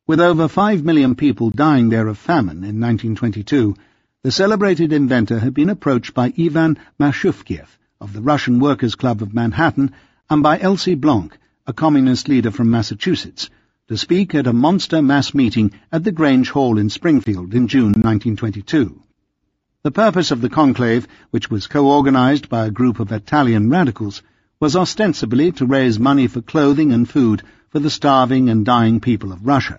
With over 5 million people dying there of famine in 1922, the celebrated inventor had been approached by Ivan Mashuvkiev of the Russian Workers' Club of Manhattan and by Elsie Blanc, a communist leader from Massachusetts, to speak at a monster mass meeting at the Grange Hall in Springfield in June 1922. The purpose of the conclave, which was co-organized by a group of Italian radicals, was ostensibly to raise money for clothing and food for the starving and dying people of Russia.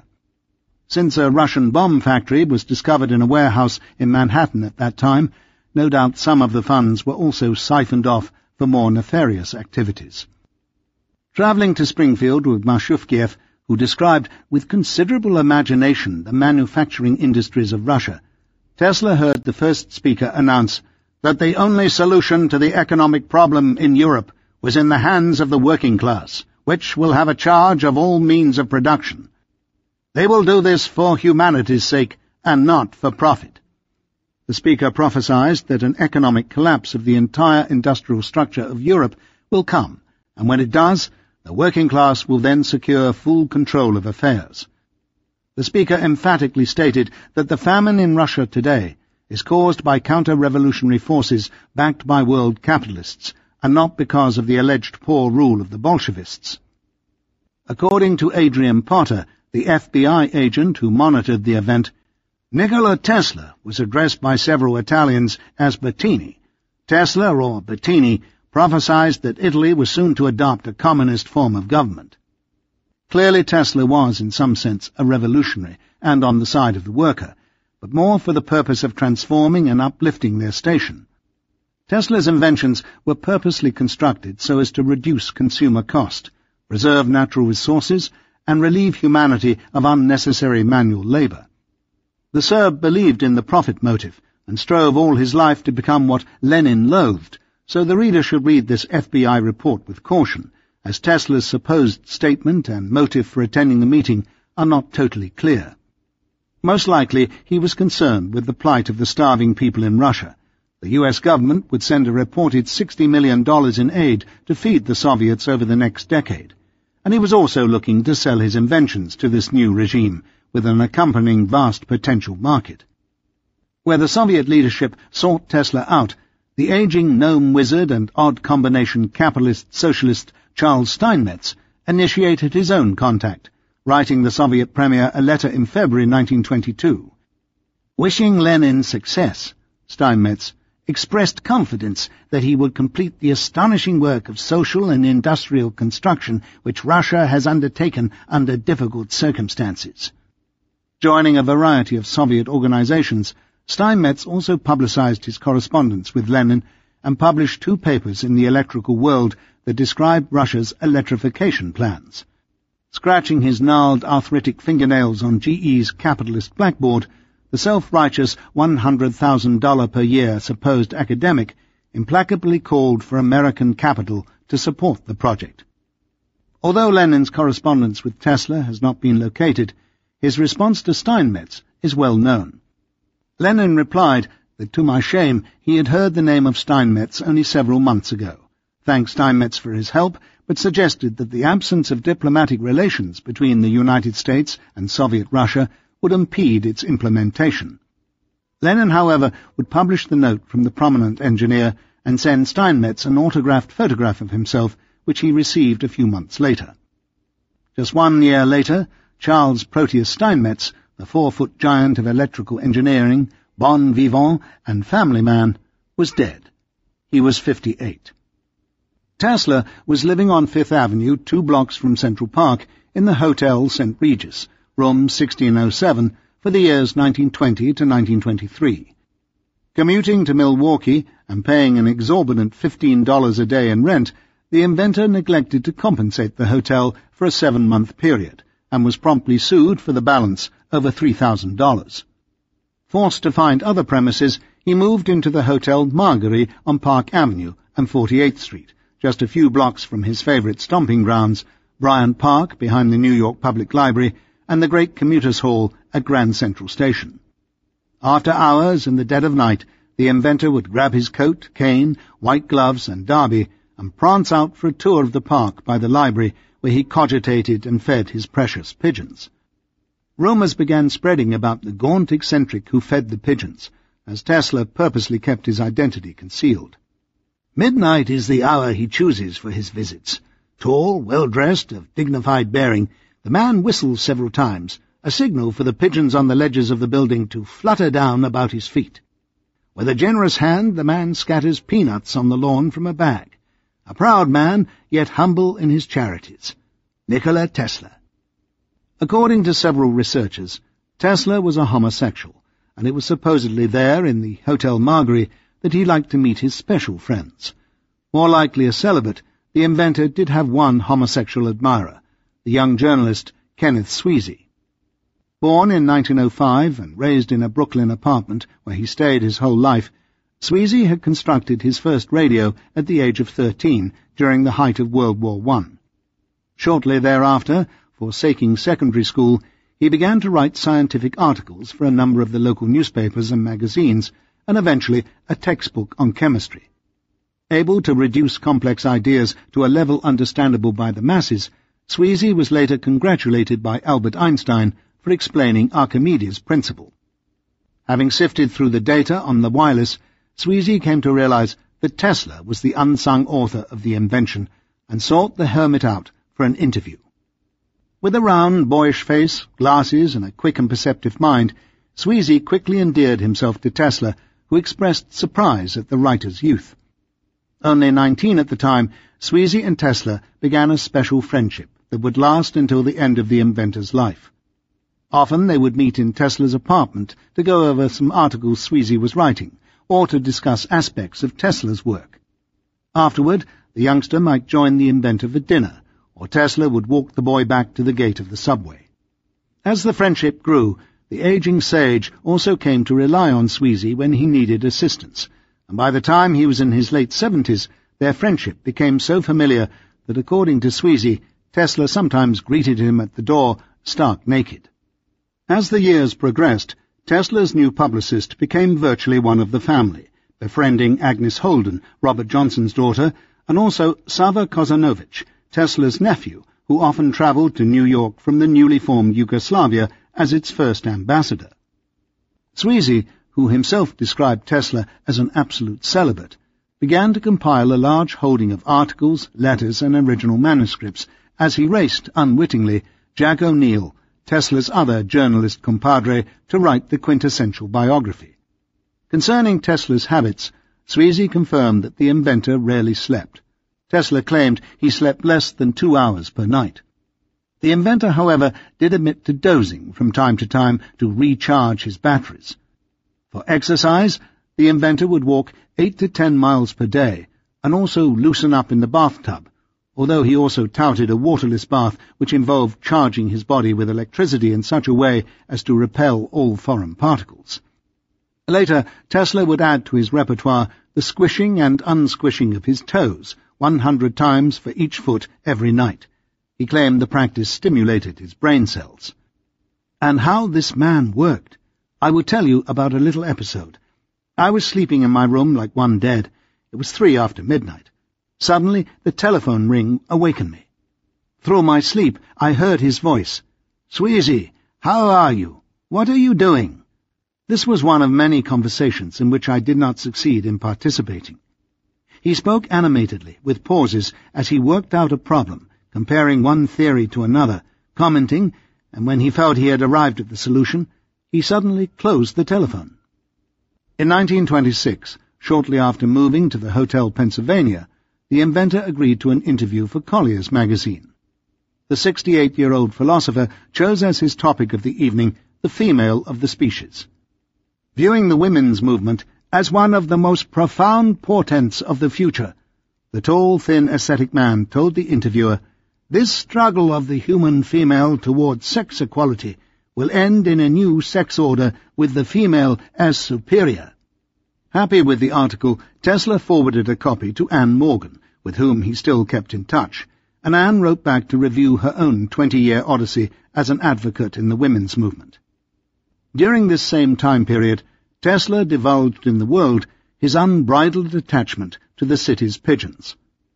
Since a Russian bomb factory was discovered in a warehouse in Manhattan at that time, no doubt some of the funds were also siphoned off for more nefarious activities. Travelling to Springfield with Mashuvkiev, who described with considerable imagination the manufacturing industries of Russia, Tesla heard the first speaker announce that the only solution to the economic problem in Europe was in the hands of the working class, which will have a charge of all means of production. They will do this for humanity's sake and not for profit. The speaker prophesied that an economic collapse of the entire industrial structure of Europe will come, and when it does, the working class will then secure full control of affairs. The speaker emphatically stated that the famine in Russia today is caused by counter-revolutionary forces backed by world capitalists, and not because of the alleged poor rule of the Bolshevists. According to Adrian Potter, the FBI agent who monitored the event, Nikola Tesla was addressed by several Italians as Bettini. Tesla, or Bettini, prophesied that Italy was soon to adopt a communist form of government. Clearly Tesla was, in some sense, a revolutionary, and on the side of the worker, but more for the purpose of transforming and uplifting their station. Tesla's inventions were purposely constructed so as to reduce consumer cost, preserve natural resources, and relieve humanity of unnecessary manual labour. The Serb believed in the profit motive, and strove all his life to become what Lenin loathed, so the reader should read this FBI report with caution, as Tesla's supposed statement and motive for attending the meeting are not totally clear. Most likely he was concerned with the plight of the starving people in Russia. The U.S. government would send a reported $60 million in aid to feed the Soviets over the next decade, and he was also looking to sell his inventions to this new regime, with an accompanying vast potential market. Where the Soviet leadership sought Tesla out, the aging gnome wizard and odd combination capitalist-socialist Charles Steinmetz initiated his own contact, writing the Soviet Premier a letter in February 1922. Wishing Lenin success, Steinmetz expressed confidence that he would complete the astonishing work of social and industrial construction which Russia has undertaken under difficult circumstances. Joining a variety of Soviet organizations, Steinmetz also publicized his correspondence with Lenin and published 2 papers in the Electrical World that described Russia's electrification plans. Scratching his gnarled arthritic fingernails on GE's capitalist blackboard, the self-righteous $100,000 per year supposed academic implacably called for American capital to support the project. Although Lenin's correspondence with Tesla has not been located, his response to Steinmetz is well known. Lenin replied that, to my shame, he had heard the name of Steinmetz only several months ago, thanked Steinmetz for his help, but suggested that the absence of diplomatic relations between the United States and Soviet Russia would impede its implementation. Lenin, however, would publish the note from the prominent engineer and send Steinmetz an autographed photograph of himself, which he received a few months later. Just 1 year later, Charles Proteus Steinmetz, the 4-foot giant of electrical engineering, bon vivant and family man, was dead. He was 58. Tesla was living on Fifth Avenue, 2 blocks from Central Park, in the Hotel St. Regis, room 1607, for the years 1920 to 1923. Commuting to Milwaukee and paying an exorbitant $15 a day in rent, the inventor neglected to compensate the hotel for a 7-month period, and was promptly sued for the balance, over $3,000. Forced to find other premises, he moved into the Hotel Marguerite on Park Avenue and 48th Street, just a few blocks from his favorite stomping grounds, Bryant Park behind the New York Public Library, and the great commuters' hall at Grand Central Station. After hours in the dead of night, the inventor would grab his coat, cane, white gloves, and derby, and prance out for a tour of the park by the library, where he cogitated and fed his precious pigeons. Rumours began spreading about the gaunt eccentric who fed the pigeons, as Tesla purposely kept his identity concealed. Midnight is the hour he chooses for his visits. Tall, well-dressed, of dignified bearing, the man whistles several times, a signal for the pigeons on the ledges of the building to flutter down about his feet. With a generous hand, the man scatters peanuts on the lawn from a bag. A proud man, yet humble in his charities. Nikola Tesla. According to several researchers, Tesla was a homosexual, and it was supposedly there, in the Hotel Margery, that he liked to meet his special friends. More likely a celibate, the inventor did have one homosexual admirer, the young journalist Kenneth Sweezy. Born in 1905 and raised in a Brooklyn apartment where he stayed his whole life, Sweezy had constructed his first radio at the age of 13 during the height of World War I. Shortly thereafter, forsaking secondary school, he began to write scientific articles for a number of the local newspapers and magazines, and eventually a textbook on chemistry. Able to reduce complex ideas to a level understandable by the masses, Sweezy was later congratulated by Albert Einstein for explaining Archimedes' principle. Having sifted through the data on the wireless, Sweezy came to realize that Tesla was the unsung author of the invention and sought the hermit out for an interview. With a round, boyish face, glasses, and a quick and perceptive mind, Sweezy quickly endeared himself to Tesla, who expressed surprise at the writer's youth. Only 19 at the time, Sweezy and Tesla began a special friendship that would last until the end of the inventor's life. Often they would meet in Tesla's apartment to go over some articles Sweezy was writing, or to discuss aspects of Tesla's work. Afterward, the youngster might join the inventor for dinner, or Tesla would walk the boy back to the gate of the subway. As the friendship grew, the aging sage also came to rely on Sweezy when he needed assistance, and by the time he was in his late 70s, their friendship became so familiar that, according to Sweezy, Tesla sometimes greeted him at the door, stark naked. As the years progressed, Tesla's new publicist became virtually one of the family, befriending Agnes Holden, Robert Johnson's daughter, and also Sava Kozanovich, Tesla's nephew, who often travelled to New York from the newly formed Yugoslavia as its first ambassador. Sweezy, who himself described Tesla as an absolute celibate, began to compile a large holding of articles, letters, and original manuscripts as he raced, unwittingly, Jack O'Neill, Tesla's other journalist compadre, to write the quintessential biography. Concerning Tesla's habits, Sweezy confirmed that the inventor rarely slept. Tesla claimed he slept less than 2 hours per night. The inventor, however, did admit to dozing from time to time to recharge his batteries. For exercise, the inventor would walk 8 to 10 miles per day, and also loosen up in the bathtub, although he also touted a waterless bath which involved charging his body with electricity in such a way as to repel all foreign particles. Later, Tesla would add to his repertoire the squishing and unsquishing of his toes, 100 times for each foot every night. He claimed the practice stimulated his brain cells. And how this man worked! I will tell you about a little episode. I was sleeping in my room like one dead. It was 3 after midnight. Suddenly, the telephone ring awakened me. Through my sleep, I heard his voice. "Sweezy, how are you? What are you doing?" This was one of many conversations in which I did not succeed in participating. He spoke animatedly, with pauses, as he worked out a problem, comparing one theory to another, commenting, and when he felt he had arrived at the solution, he suddenly closed the telephone. In 1926, shortly after moving to the Hotel Pennsylvania, the inventor agreed to an interview for Collier's magazine. The 68-year-old philosopher chose as his topic of the evening the female of the species. Viewing the women's movement as one of the most profound portents of the future, the tall, thin, ascetic man told the interviewer, "This struggle of the human female toward sex equality will end in a new sex order with the female as superior." Happy with the article, Tesla forwarded a copy to Anne Morgan, with whom he still kept in touch, and Anne wrote back to review her own 20-year odyssey as an advocate in the women's movement. During this same time period, Tesla divulged in the world his unbridled attachment to the city's pigeons.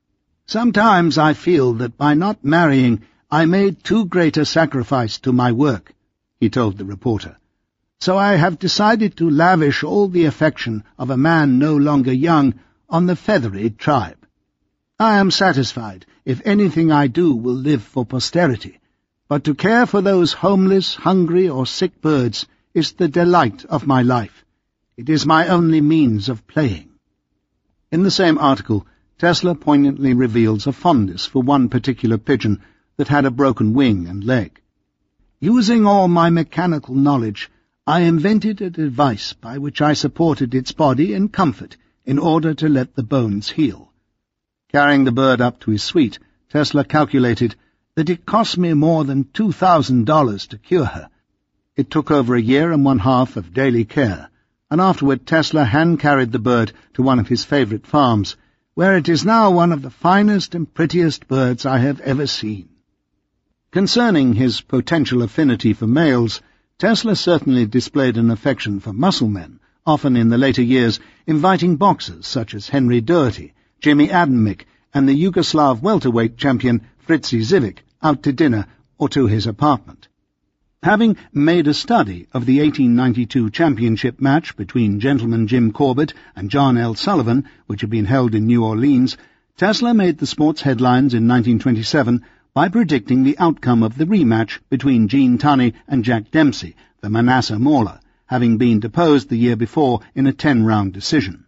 "Sometimes I feel that by not marrying I made too great a sacrifice to my work," he told the reporter. "So I have decided to lavish all the affection of a man no longer young on the feathery tribe. I am satisfied if anything I do will live for posterity, but to care for those homeless, hungry, or sick birds is the delight of my life. It is my only means of playing." In the same article, Tesla poignantly reveals a fondness for one particular pigeon that had a broken wing and leg. "Using all my mechanical knowledge, I invented a device by which I supported its body in comfort in order to let the bones heal." Carrying the bird up to his suite, Tesla calculated that it cost me more than $2,000 to cure her. It took over a year and 1/2 of daily care, and afterward Tesla hand-carried the bird to one of his favourite farms, where it is now one of the finest and prettiest birds I have ever seen. Concerning his potential affinity for males, Tesla certainly displayed an affection for muscle men, often in the later years inviting boxers such as Henry Doherty, Jimmy Adamick, and the Yugoslav welterweight champion Fritzi Zivic out to dinner or to his apartment. Having made a study of the 1892 championship match between gentleman Jim Corbett and John L. Sullivan, which had been held in New Orleans, Tesla made the sports headlines in 1927 by predicting the outcome of the rematch between Gene Tunney and Jack Dempsey, the Manasseh Mauler, having been deposed the year before in a 10-round decision.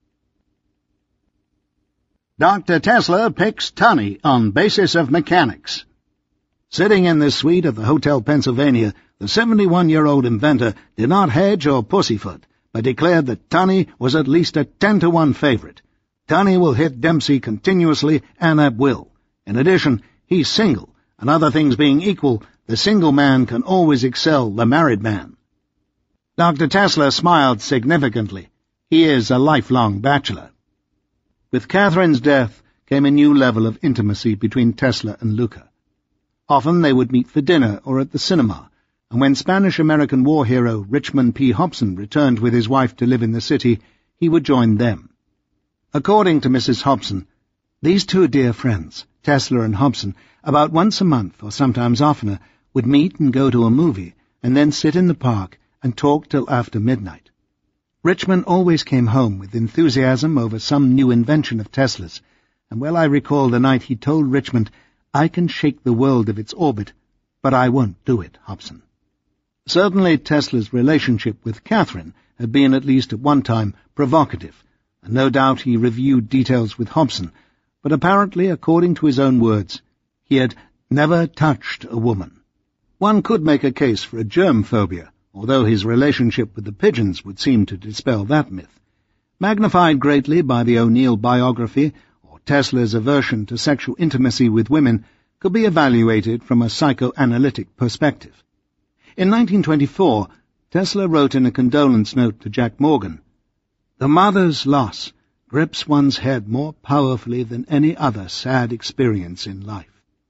Dr. Tesla picks Tunney on basis of mechanics. Sitting in the suite of the Hotel Pennsylvania, the 71-year-old inventor did not hedge or pussyfoot, but declared that Tunney was at least a 10-to-1 favorite. Tunney will hit Dempsey continuously and at will. In addition, he's single, and other things being equal, the single man can always excel the married man. Dr. Tesla smiled significantly. He is a lifelong bachelor. With Catherine's death came a new level of intimacy between Tesla and Luca. Often they would meet for dinner or at the cinema, and when Spanish-American war hero Richmond P. Hobson returned with his wife to live in the city, he would join them. According to Mrs. Hobson, these two dear friends, Tesla and Hobson, about once a month or sometimes oftener, would meet and go to a movie, and then sit in the park and talk till after midnight. Richmond always came home with enthusiasm over some new invention of Tesla's, and well I recall the night he told Richmond, "I can shake the world of its orbit, but I won't do it, Hobson." Certainly Tesla's relationship with Catherine had been at least at one time provocative, and no doubt he reviewed details with Hobson, but apparently, according to his own words, he had never touched a woman. One could make a case for a germ phobia, although his relationship with the pigeons would seem to dispel that myth. Magnified greatly by the O'Neill biography, or Tesla's aversion to sexual intimacy with women, could be evaluated from a psychoanalytic perspective. In 1924, Tesla wrote in a condolence note to Jack Morgan, "The mother's loss grips one's head more powerfully than any other sad experience in life."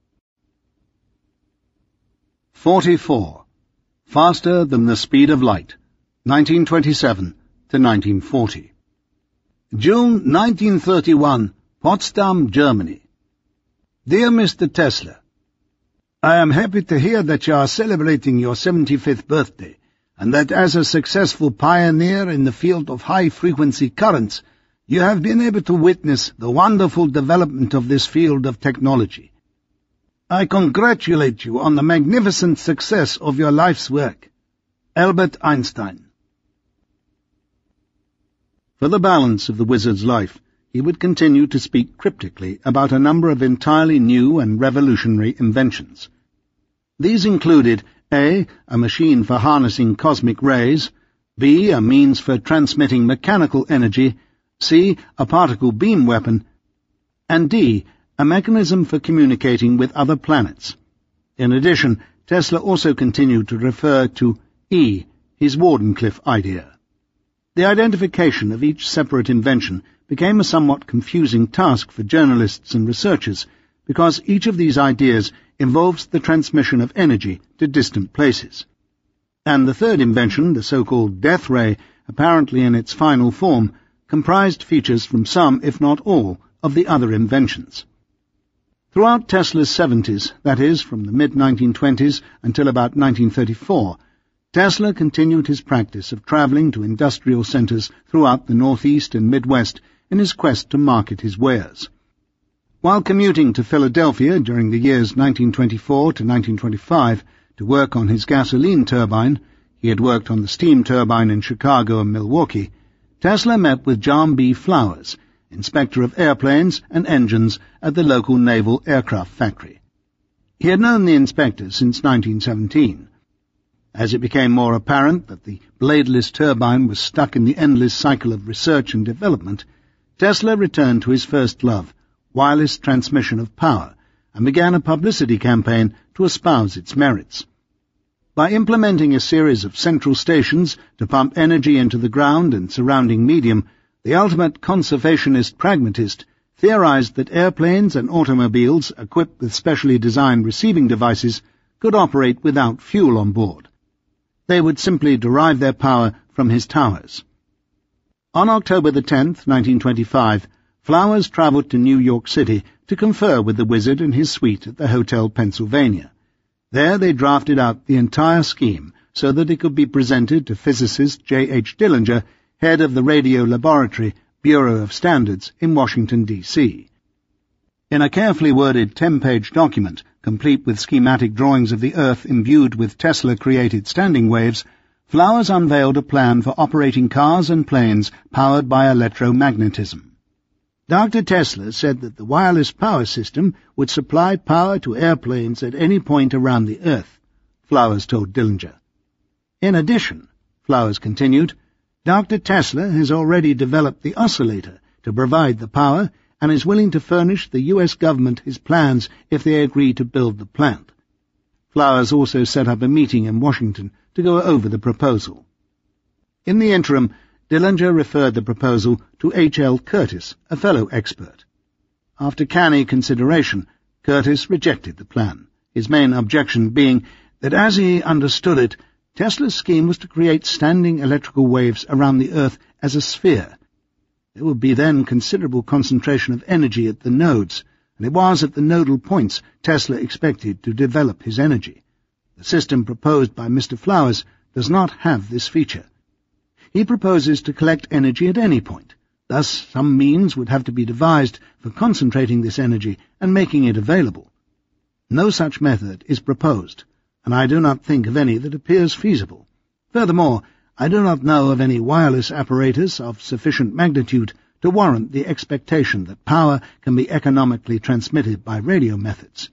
44. Faster than the speed of light, 1927 to 1940. June 1931, Potsdam, Germany. Dear Mr. Tesla, I am happy to hear that you are celebrating your 75th birthday, and that as a successful pioneer in the field of high-frequency currents, you have been able to witness the wonderful development of this field of technology. I congratulate you on the magnificent success of your life's work. Albert Einstein. For the balance of the wizard's life, he would continue to speak cryptically about a number of entirely new and revolutionary inventions. These included A. a machine for harnessing cosmic rays, B. a means for transmitting mechanical energy, C. a particle beam weapon, and D. a mechanism for communicating with other planets. In addition, Tesla also continued to refer to E. his Wardenclyffe idea. The identification of each separate invention became a somewhat confusing task for journalists and researchers, because each of these ideas involves the transmission of energy to distant places. And the third invention, the so-called death ray, apparently in its final form, comprised features from some, if not all, of the other inventions. Throughout Tesla's 70s, that is, from the mid-1920s until about 1934, Tesla continued his practice of travelling to industrial centres throughout the Northeast and Midwest in his quest to market his wares. While commuting to Philadelphia during the years 1924 to 1925 to work on his gasoline turbine, he had worked on the steam turbine in Chicago and Milwaukee, Tesla met with John B. Flowers, inspector of airplanes and engines at the local naval aircraft factory. He had known the inspector since 1917. As it became more apparent that the bladeless turbine was stuck in the endless cycle of research and development, Tesla returned to his first love, wireless transmission of power, and began a publicity campaign to espouse its merits. By implementing a series of central stations to pump energy into the ground and surrounding medium, the ultimate conservationist pragmatist theorized that airplanes and automobiles equipped with specially designed receiving devices could operate without fuel on board. They would simply derive their power from his towers. On October the 10th, 1925, Flowers travelled to New York City to confer with the wizard in his suite at the Hotel Pennsylvania. There they drafted out the entire scheme so that it could be presented to physicist J. H. Dillinger, head of the Radio Laboratory, Bureau of Standards in Washington, D.C. In a carefully worded 10-page document, complete with schematic drawings of the Earth imbued with Tesla-created standing waves, Flowers unveiled a plan for operating cars and planes powered by electromagnetism. Dr. Tesla said that the wireless power system would supply power to airplanes at any point around the Earth, Flowers told Dillinger. In addition, Flowers continued, Dr. Tesla has already developed the oscillator to provide the power and is willing to furnish the U.S. government his plans if they agree to build the plant. Flowers also set up a meeting in Washington to go over the proposal. In the interim, Dillinger referred the proposal to H.L. Curtis, a fellow expert. After canny consideration, Curtis rejected the plan, his main objection being that as he understood it, Tesla's scheme was to create standing electrical waves around the Earth as a sphere. There would be then considerable concentration of energy at the nodes, and it was at the nodal points Tesla expected to develop his energy. The system proposed by Mr. Flowers does not have this feature. He proposes to collect energy at any point. Thus, some means would have to be devised for concentrating this energy and making it available. No such method is proposed, and I do not think of any that appears feasible. Furthermore, I do not know of any wireless apparatus of sufficient magnitude to warrant the expectation that power can be economically transmitted by radio methods.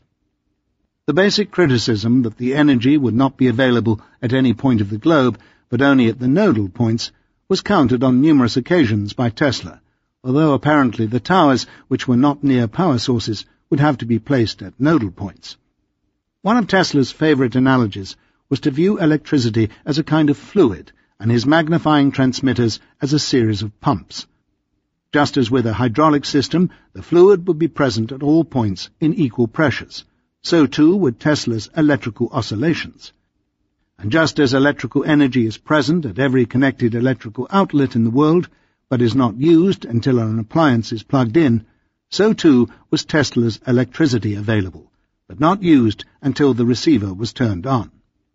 The basic criticism that the energy would not be available at any point of the globe, but only at the nodal points, was countered on numerous occasions by Tesla, although apparently the towers, which were not near power sources, would have to be placed at nodal points. One of Tesla's favourite analogies was to view electricity as a kind of fluid, and his magnifying transmitters as a series of pumps. Just as with a hydraulic system, the fluid would be present at all points in equal pressures. So too would Tesla's electrical oscillations. And just as electrical energy is present at every connected electrical outlet in the world, but is not used until an appliance is plugged in, so too was Tesla's electricity available, but not used until the receiver was turned on.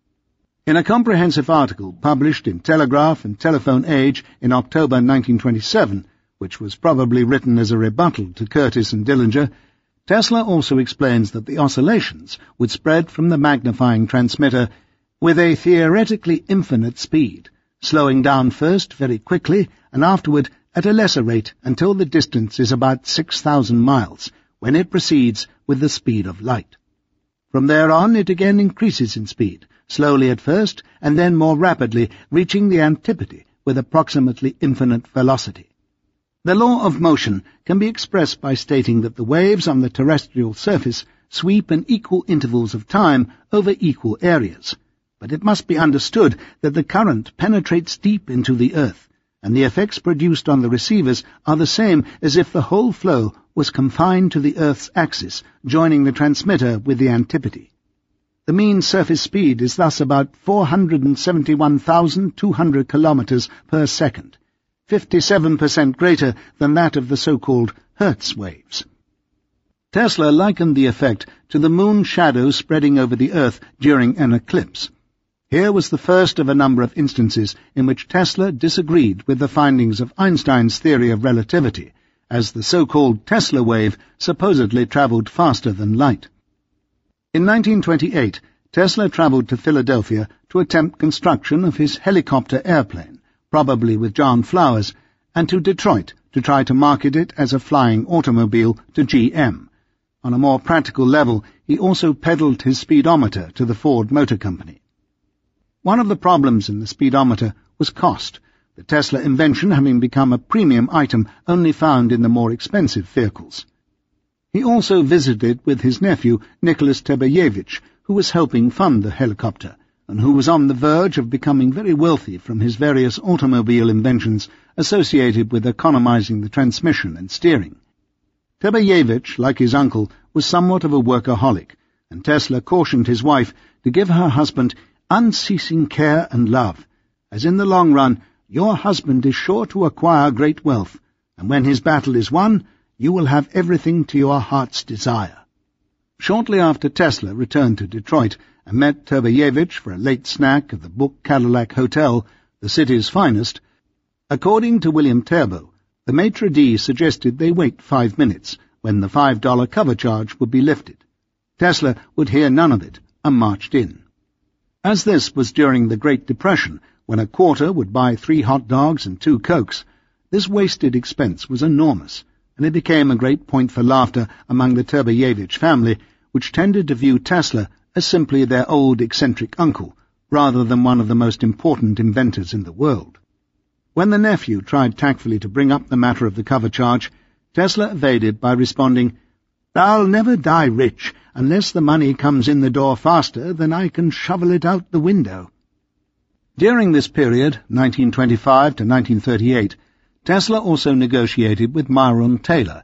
In a comprehensive article published in Telegraph and Telephone Age in October 1927, which was probably written as a rebuttal to Curtis and Dillinger, Tesla also explains that the oscillations would spread from the magnifying transmitter with a theoretically infinite speed, slowing down first very quickly and afterward at a lesser rate until the distance is about 6,000 miles, when it proceeds with the speed of light. From there on it again increases in speed, slowly at first, and then more rapidly, reaching the antipode with approximately infinite velocity. The law of motion can be expressed by stating that the waves on the terrestrial surface sweep in equal intervals of time over equal areas, but it must be understood that the current penetrates deep into the earth, and the effects produced on the receivers are the same as if the whole flow was confined to the Earth's axis, joining the transmitter with the antipode. The mean surface speed is thus about 471,200 kilometers per second, 57% greater than that of the so-called Hertz waves. Tesla likened the effect to the moon shadow spreading over the Earth during an eclipse. Here was the first of a number of instances in which Tesla disagreed with the findings of Einstein's theory of relativity, as the so-called Tesla wave supposedly travelled faster than light. In 1928, Tesla travelled to Philadelphia to attempt construction of his helicopter airplane, probably with John Flowers, and to Detroit to try to market it as a flying automobile to GM. On a more practical level, he also peddled his speedometer to the Ford Motor Company. One of the problems in the speedometer was cost, the Tesla invention having become a premium item only found in the more expensive vehicles. He also visited with his nephew Nicholas Tebayevich, who was helping fund the helicopter, and who was on the verge of becoming very wealthy from his various automobile inventions associated with economizing the transmission and steering. Tebayevich, like his uncle, was somewhat of a workaholic, and Tesla cautioned his wife to give her husband unceasing care and love, as in the long run your husband is sure to acquire great wealth, and when his battle is won, you will have everything to your heart's desire. Shortly after Tesla returned to Detroit and met Tebayevich for a late snack at the Book Cadillac Hotel, the city's finest, according to William Terbo, the maitre d' suggested they wait 5 minutes, when the $5 cover charge would be lifted. Tesla would hear none of it, and marched in. As this was during the Great Depression, when a quarter would buy 3 hot dogs and 2 Cokes, this wasted expense was enormous, and it became a great point for laughter among the Terbayevich family, which tended to view Tesla as simply their old eccentric uncle, rather than one of the most important inventors in the world. When the nephew tried tactfully to bring up the matter of the cover charge, Tesla evaded by responding, "I'll never die rich unless the money comes in the door faster than I can shovel it out the window." During this period, 1925 to 1938, Tesla also negotiated with Myron Taylor,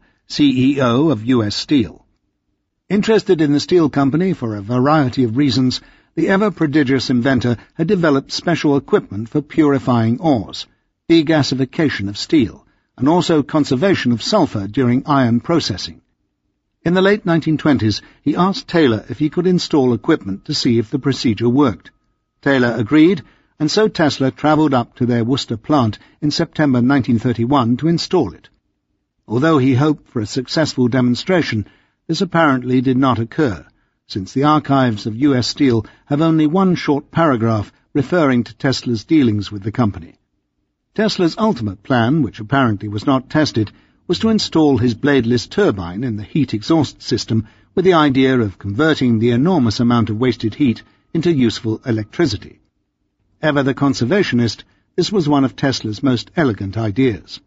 CEO of U.S. Steel. Interested in the steel company for a variety of reasons, the ever-prodigious inventor had developed special equipment for purifying ores, degasification of steel, and also conservation of sulfur during iron processing. In the late 1920s, he asked Taylor if he could install equipment to see if the procedure worked. Taylor agreed, and so Tesla travelled up to their Worcester plant in September 1931 to install it. Although he hoped for a successful demonstration, this apparently did not occur, since the archives of U.S. Steel have only one short paragraph referring to Tesla's dealings with the company. Tesla's ultimate plan, which apparently was not tested, was to install his bladeless turbine in the heat exhaust system with the idea of converting the enormous amount of wasted heat into useful electricity. Ever the conservationist, this was one of Tesla's most elegant ideas.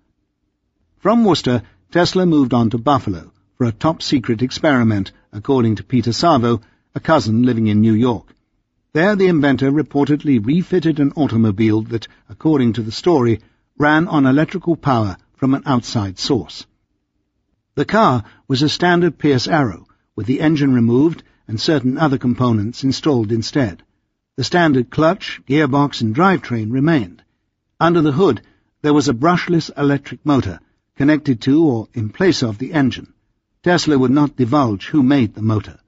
From Worcester, Tesla moved on to Buffalo for a top-secret experiment, according to Peter Savo, a cousin living in New York. There the inventor reportedly refitted an automobile that, according to the story, ran on electrical power from an outside source. The car was a standard Pierce Arrow, with the engine removed and certain other components installed instead. The standard clutch, gearbox, and drivetrain remained. Under the hood, there was a brushless electric motor, connected to or in place of the engine. Tesla would not divulge who made the motor.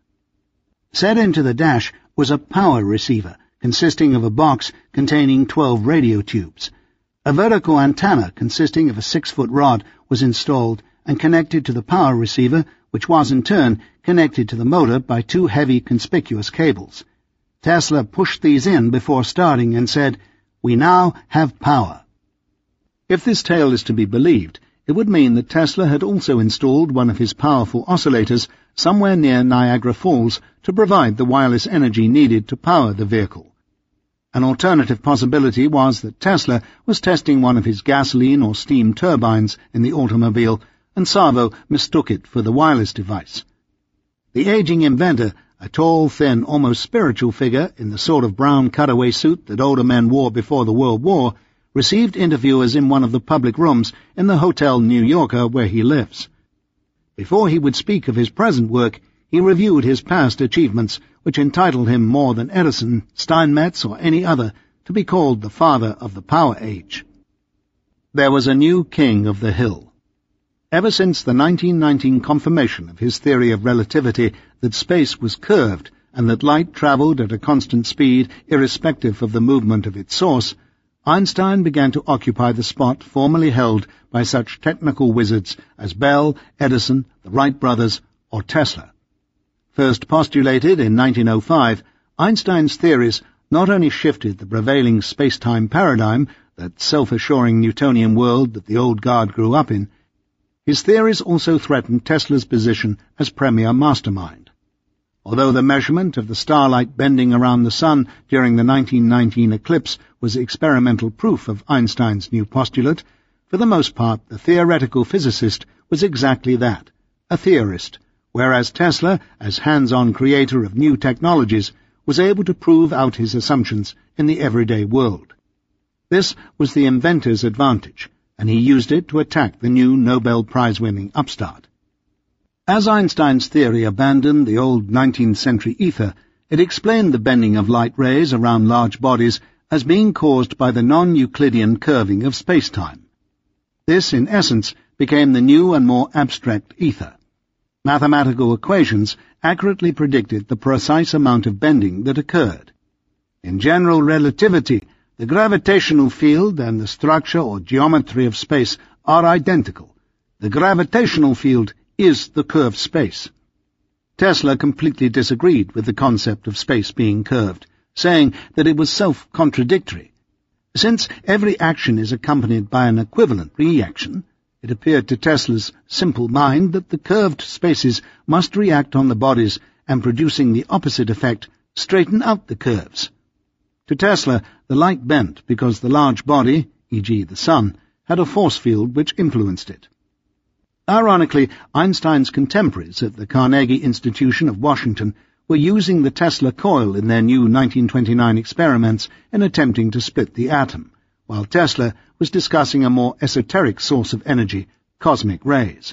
Set into the dash was a power receiver, consisting of a box containing 12 radio tubes. A vertical antenna consisting of a 6-foot rod was installed and connected to the power receiver, which was in turn connected to the motor by 2 heavy conspicuous cables. Tesla pushed these in before starting and said, "We now have power." If this tale is to be believed, it would mean that Tesla had also installed one of his powerful oscillators somewhere near Niagara Falls to provide the wireless energy needed to power the vehicle. An alternative possibility was that Tesla was testing one of his gasoline or steam turbines in the automobile, and Savo mistook it for the wireless device. The aging inventor, a tall, thin, almost spiritual figure in the sort of brown cutaway suit that older men wore before the World War, received interviewers in one of the public rooms in the Hotel New Yorker where he lives. Before he would speak of his present work, he reviewed his past achievements, which entitled him more than Edison, Steinmetz, or any other to be called the father of the power age. There was a new king of the hill. Ever since the 1919 confirmation of his theory of relativity that space was curved and that light travelled at a constant speed irrespective of the movement of its source, Einstein began to occupy the spot formerly held by such technical wizards as Bell, Edison, the Wright brothers, or Tesla. First postulated in 1905, Einstein's theories not only shifted the prevailing space-time paradigm, that self-assuring Newtonian world that the old guard grew up in, his theories also threatened Tesla's position as premier mastermind. Although the measurement of the starlight bending around the Sun during the 1919 eclipse was experimental proof of Einstein's new postulate, for the most part the theoretical physicist was exactly that, a theorist, whereas Tesla, as hands-on creator of new technologies, was able to prove out his assumptions in the everyday world. This was the inventor's advantage, and he used it to attack the new Nobel Prize-winning upstart. As Einstein's theory abandoned the old 19th century ether, it explained the bending of light rays around large bodies as being caused by the non-Euclidean curving of space-time. This, in essence, became the new and more abstract ether. Mathematical equations accurately predicted the precise amount of bending that occurred. In general relativity, the gravitational field and the structure or geometry of space are identical. The gravitational field is the curved space. Tesla completely disagreed with the concept of space being curved, saying that it was self-contradictory. Since every action is accompanied by an equivalent reaction, it appeared to Tesla's simple mind that the curved spaces must react on the bodies and, producing the opposite effect, straighten out the curves. To Tesla, the light bent because the large body, e.g. the Sun, had a force field which influenced it. Ironically, Einstein's contemporaries at the Carnegie Institution of Washington were using the Tesla coil in their new 1929 experiments in attempting to split the atom, while Tesla was discussing a more esoteric source of energy, cosmic rays.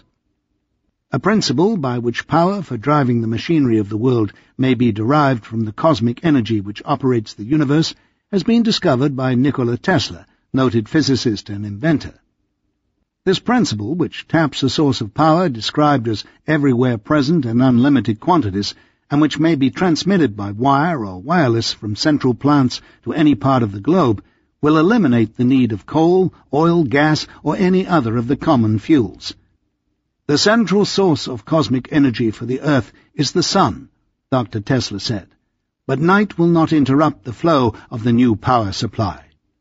A principle by which power for driving the machinery of the world may be derived from the cosmic energy which operates the universe has been discovered by Nikola Tesla, noted physicist and inventor. This principle, which taps a source of power described as everywhere present in unlimited quantities, and which may be transmitted by wire or wireless from central plants to any part of the globe, will eliminate the need of coal, oil, gas, or any other of the common fuels. The central source of cosmic energy for the Earth is the Sun, Dr. Tesla said, but night will not interrupt the flow of the new power supply.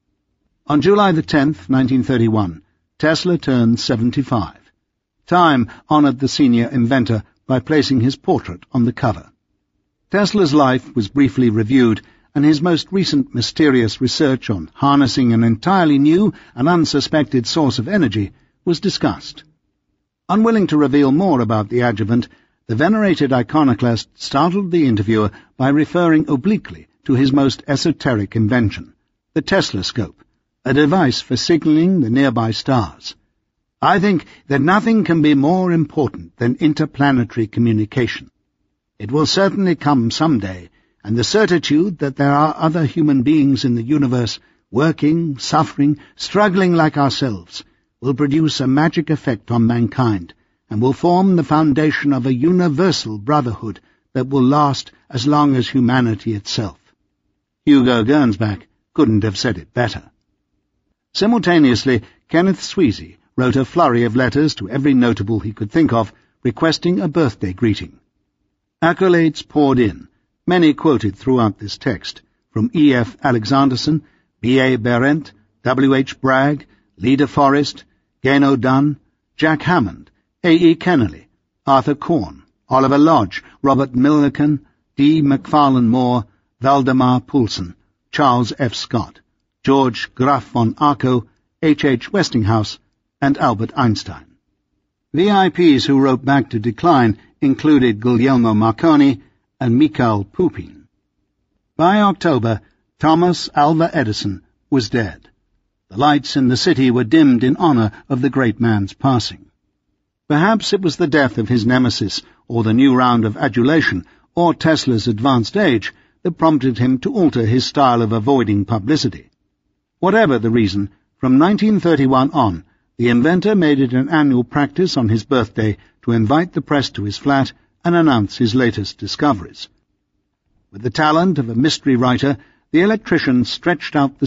On July the 10th, 1931, Tesla turned 75. Time honored the senior inventor by placing his portrait on the cover. Tesla's life was briefly reviewed, and his most recent mysterious research on harnessing an entirely new and unsuspected source of energy was discussed. Unwilling to reveal more about the adjuvant, the venerated iconoclast startled the interviewer by referring obliquely to his most esoteric invention, the Teslascope, a device for signaling the nearby stars. I think that nothing can be more important than interplanetary communication. It will certainly come someday, and the certitude that there are other human beings in the universe, working, suffering, struggling like ourselves, will produce a magic effect on mankind, and will form the foundation of a universal brotherhood that will last as long as humanity itself. Hugo Gernsback couldn't have said it better. Simultaneously, Kenneth Sweezy wrote a flurry of letters to every notable he could think of, requesting a birthday greeting. Accolades poured in, many quoted throughout this text, from E.F. Alexanderson, B.A. Berendt, W.H. Bragg, Leda Forrest, Gano Dunn, Jack Hammond, A.E. Kennelly, Arthur Korn, Oliver Lodge, Robert Millikan, D. McFarlane Moore, Valdemar Poulsen, Charles F. Scott, George Graf von Arco, H. H. Westinghouse, and Albert Einstein. VIPs who wrote back to decline included Guglielmo Marconi and Mikhail Pupin. By October, Thomas Alva Edison was dead. The lights in the city were dimmed in honor of the great man's passing. Perhaps it was the death of his nemesis, or the new round of adulation, or Tesla's advanced age, that prompted him to alter his style of avoiding publicity. Whatever the reason, from 1931 on, the inventor made it an annual practice on his birthday to invite the press to his flat and announce his latest discoveries. With the talent of a mystery writer, the electrician stretched out the